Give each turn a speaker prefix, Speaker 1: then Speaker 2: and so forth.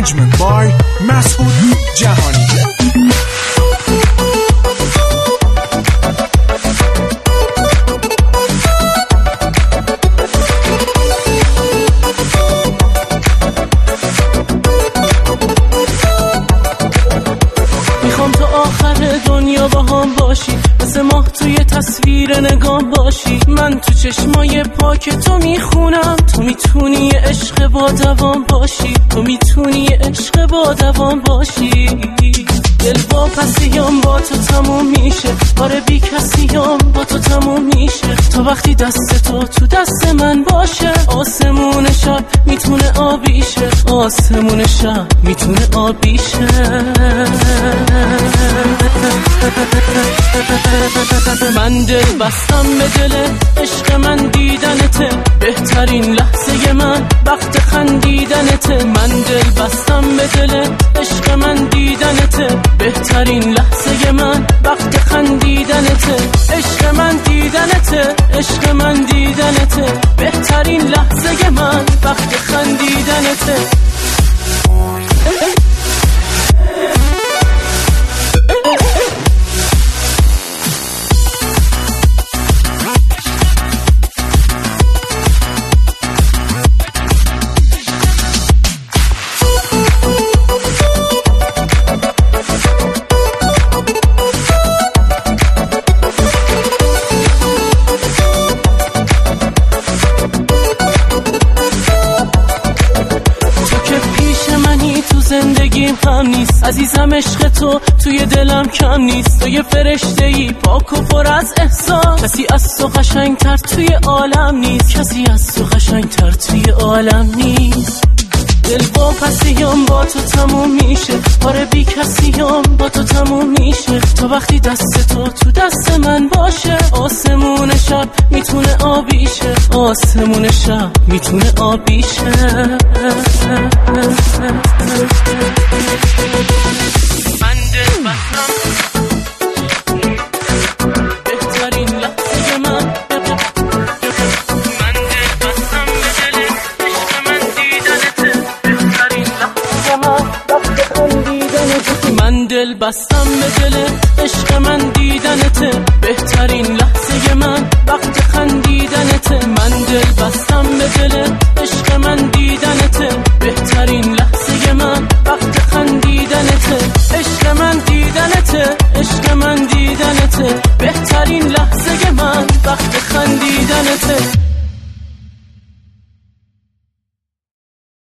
Speaker 1: Arrangement by مسعود جهانی.
Speaker 2: میخوام تا آخر دنیا با هم باشی، مثل ماه توی تصویر نگام باشی. من تو چشمای پاک تو میخونم، تو میتونی عشق با دوام باشی، تو میتونی عشق با دوام باشی. دل با پسیام با تو تموم میشه، آره بی کسیام با تو تموم میشه. تا وقتی دست تو دست من باشه، آسمون شب میتونه آبی شه، آسمون شب میتونه آبی شه. من دل بستم به دل عشق من، دیدنته بهترین لحظه من، وقت خندیدنته. من دل بستم به دل عشق من، دیدنته بهترین لحظه من، وقت خندیدنته. عشق من دیدنته، عشق من دیدنته بهترین لحظه من، وقت خندیدنته. زندگیم هم نیست عزیزم، عشق تو توی دلم کم نیست. تو یه فرشته‌ای پاک و پر از احساس، کسی از تو قشنگتر توی عالم نیست، کسی از تو قشنگتر توی عالم نیست. دل با پسیام با تو تموم میشه، آره بی کسیام با تو تموم میشه. تا وقتی دست تو دست من باشه، آسمون شب میتونه آبی شه، آسمون شب میتونه آبی شه. من دل بستم بهترین لحظه من، من دل بستم به دل عشق من، دیدنته بهترین لحظه من، وقت خندیدنته. من دل بستم به دل عشق من، دیدنته